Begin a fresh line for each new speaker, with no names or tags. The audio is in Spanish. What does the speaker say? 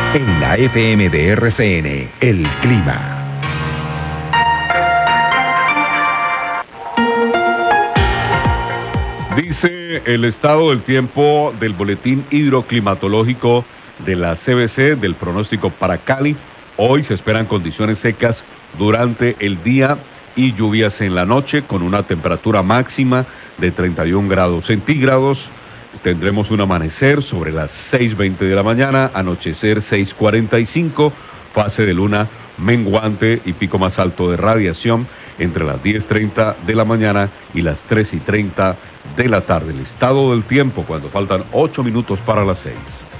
En la FM de RCN, el clima.
Dice el estado del tiempo del boletín hidroclimatológico de la CBC del pronóstico para Cali. Hoy se esperan condiciones secas durante el día y lluvias en la noche con una temperatura máxima de 31 grados centígrados. Tendremos un amanecer sobre las 6:20 de la mañana, anochecer 6:45, fase de luna menguante y pico más alto de radiación entre las 10:30 de la mañana y las 3:30 de la tarde. El estado del tiempo cuando faltan 8 minutos para las 6.